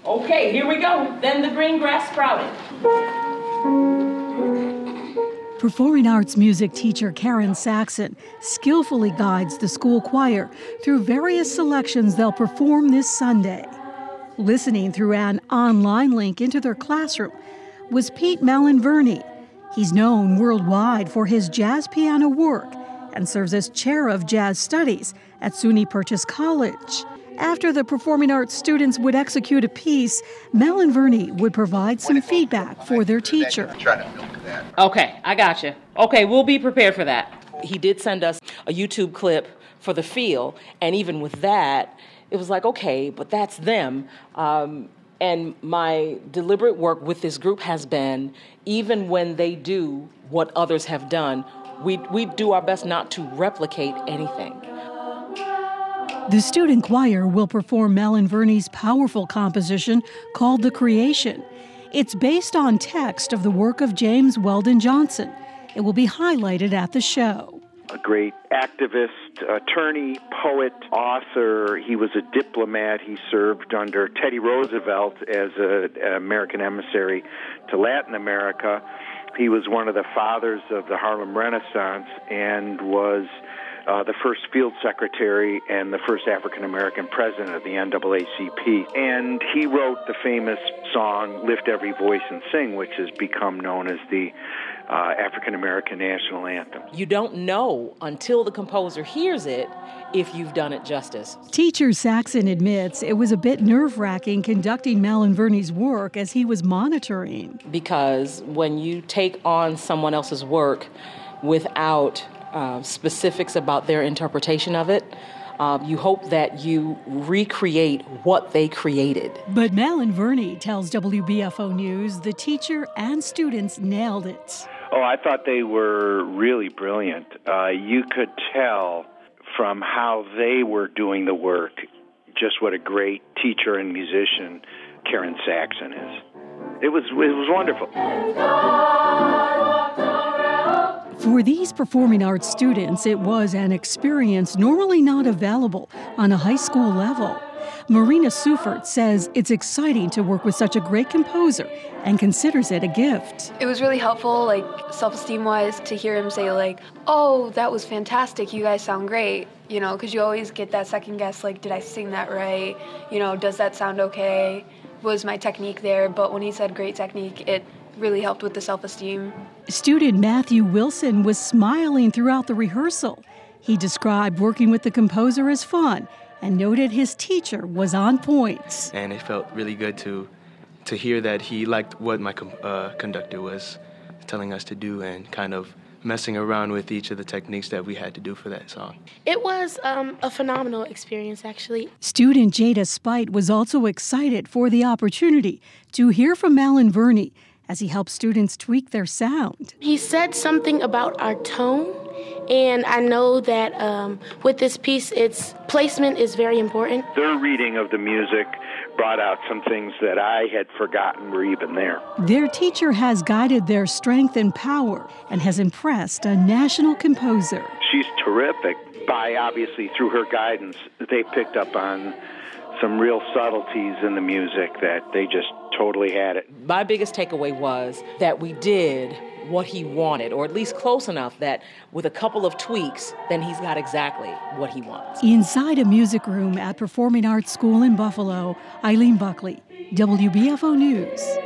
Okay, here we go. Then the green grass sprouted. Performing arts music teacher Karen Saxon skillfully guides the school choir through various selections they'll perform this Sunday. Listening through an online link into their classroom was Pete Malinverni. He's known worldwide for his jazz piano work and serves as chair of jazz studies at SUNY Purchase College. After the performing arts students would execute a piece, Malinverni would provide some feedback for their teacher. Okay, I gotcha. Okay, we'll be prepared for that. He did send us a YouTube clip for the feel, and even with that, it was like, okay, but that's them. And my deliberate work with this group has been, even when they do what others have done, we do our best not to replicate anything. The student choir will perform Malinverni's powerful composition called The Creation. It's based on text of the work of James Weldon Johnson. It will be highlighted at the show. A great activist, attorney, poet, author. He was a diplomat. He served under Teddy Roosevelt as an American emissary to Latin America. He was one of the fathers of the Harlem Renaissance and was the first field secretary and the first African-American president of the NAACP. And he wrote the famous song, Lift Every Voice and Sing, which has become known as the African-American national anthem. You don't know until the composer hears it if you've done it justice. Teacher Saxon admits it was a bit nerve-wracking conducting Malinverni's work as he was monitoring. Because when you take on someone else's work without specifics about their interpretation of it, you hope that you recreate what they created. But Malinverni tells WBFO News the teacher and students nailed it. Oh, I thought they were really brilliant. You could tell from how they were doing the work just what a great teacher and musician Karen Saxon is. It was wonderful. For these performing arts students, it was an experience normally not available on a high school level. Marina Sufert says it's exciting to work with such a great composer and considers it a gift. It was really helpful, like self-esteem-wise, to hear him say, like, oh, that was fantastic, you guys sound great, you know, because you always get that second guess, like, did I sing that right? You know, does that sound okay? Was my technique there? But when he said great technique, it really helped with the self-esteem. Student Matthew Wilson was smiling throughout the rehearsal. He described working with the composer as fun and noted his teacher was on point. And it felt really good to hear that he liked what my conductor was telling us to do and kind of messing around with each of the techniques that we had to do for that song. It was a phenomenal experience, actually. Student Jada Spite was also excited for the opportunity to hear from Malinverni as he helped students tweak their sound. He said something about our tone, and I know that with this piece, its placement is very important. Their reading of the music brought out some things that I had forgotten were even there. Their teacher has guided their strength and power and has impressed a national composer. She's terrific. Obviously, through her guidance, they picked up on some real subtleties in the music that they just totally had it. My biggest takeaway was that we did what he wanted, or at least close enough that with a couple of tweaks, then he's got exactly what he wants. Inside a music room at Performing Arts School in Buffalo, Eileen Buckley, WBFO News.